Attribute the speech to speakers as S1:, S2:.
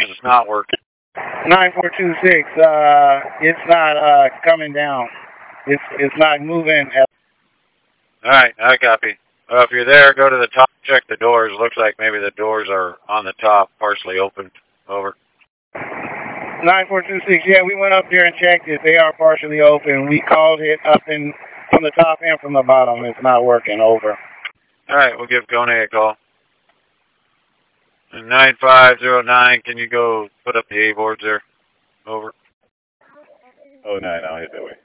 S1: because it's not working.
S2: 9426, it's not coming down. It's not moving.
S1: All right, I copy. If you're there, go to the top, check the doors. Looks like maybe the doors are on the top, partially opened. Over.
S2: 9426, yeah, we went up there and checked it. They are partially open. We called it up in from the top and from the bottom. It's not working. Over.
S1: All right, we'll give Kone a call. And 9509, can you go put up the A boards there? Over.
S3: 09, I'll hit that way.